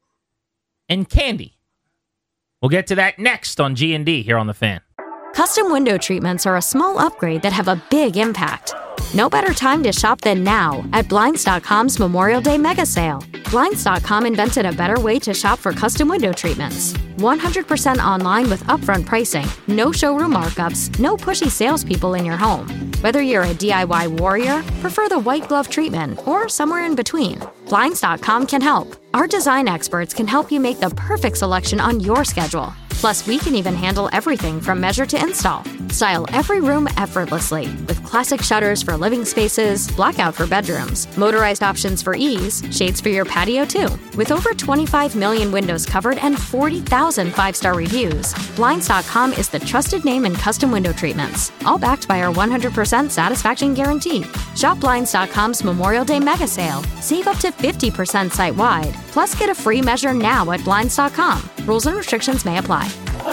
and candy. We'll get to that next on G&D here on The Fan. Custom window treatments are a small upgrade that have a big impact. No better time to shop than now at Blinds.com's Memorial Day mega sale. Blinds.com invented a better way to shop for custom window treatments. 100% online with upfront pricing, no showroom markups, no pushy salespeople in your home. Whether you're a DIY warrior, prefer the white glove treatment, or somewhere in between, Blinds.com can help. Our design experts can help you make the perfect selection on your schedule. Plus, we can even handle everything from measure to install. Style every room effortlessly with classic shutters for living spaces, blackout for bedrooms, motorized options for ease, shades for your patio too. With over 25 million windows covered and 40,000 5-star reviews, Blinds.com is the trusted name in custom window treatments, all backed by our 100% satisfaction guarantee. Shop Blinds.com's Memorial Day mega sale. Save up to 50% site-wide. Plus, get a free measure now at Blinds.com. Rules and restrictions may apply.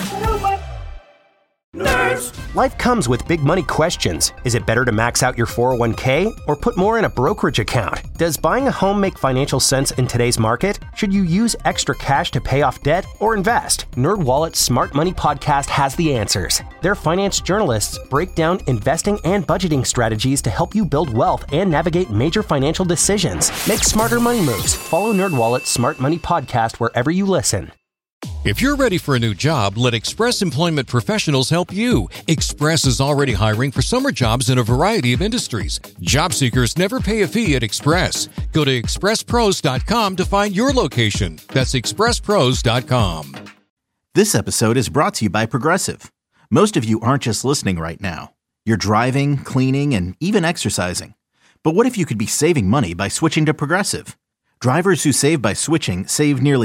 Life comes with big money questions. Is it better to max out your 401k or put more in a brokerage account? Does buying a home make financial sense in today's market? Should you use extra cash to pay off debt or invest? NerdWallet's Smart Money Podcast has the answers. Their finance journalists break down investing and budgeting strategies to help you build wealth and navigate major financial decisions. Make smarter money moves. Follow NerdWallet's Smart Money Podcast wherever you listen. If you're ready for a new job, let Express Employment Professionals help you. Express is already hiring for summer jobs in a variety of industries. Job seekers never pay a fee at Express. Go to expresspros.com to find your location. That's expresspros.com. This episode is brought to you by Progressive. Most of you aren't just listening right now. You're driving, cleaning, and even exercising. But what if you could be saving money by switching to Progressive? Drivers who save by switching save nearly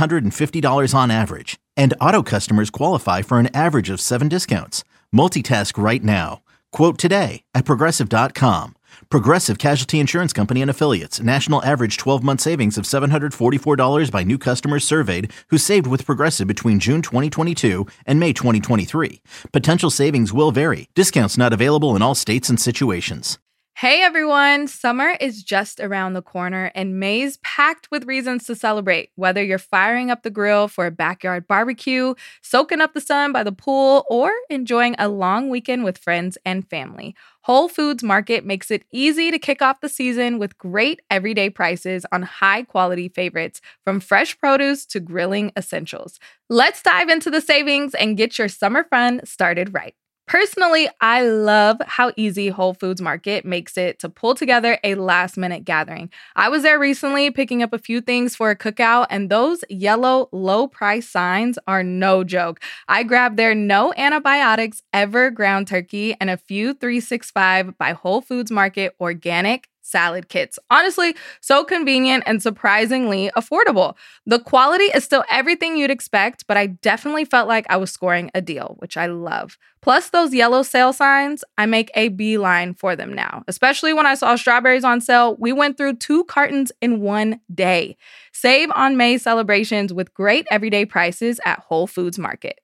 $750 on average, and auto customers qualify for an average of 7 discounts. Multitask right now. Quote today at Progressive.com. Progressive Casualty Insurance Company and Affiliates. National average 12-month savings of $744 by new customers surveyed who saved with Progressive between June 2022 and May 2023. Potential savings will vary. Discounts not available in all states and situations. Hey everyone, summer is just around the corner and May's packed with reasons to celebrate. Whether you're firing up the grill for a backyard barbecue, soaking up the sun by the pool, or enjoying a long weekend with friends and family, Whole Foods Market makes it easy to kick off the season with great everyday prices on high-quality favorites, from fresh produce to grilling essentials. Let's dive into the savings and get your summer fun started right. Personally, I love how easy Whole Foods Market makes it to pull together a last-minute gathering. I was there recently picking up a few things for a cookout, and those yellow low-price signs are no joke. I grabbed their no antibiotics ever ground turkey and a few 365 by Whole Foods Market organic salad kits. Honestly, so convenient and surprisingly affordable. The quality is still everything you'd expect, but I definitely felt like I was scoring a deal, which I love. Plus those yellow sale signs, I make a beeline for them now. Especially when I saw strawberries on sale, we went through 2 cartons in one day. Save on May celebrations with great everyday prices at Whole Foods Market.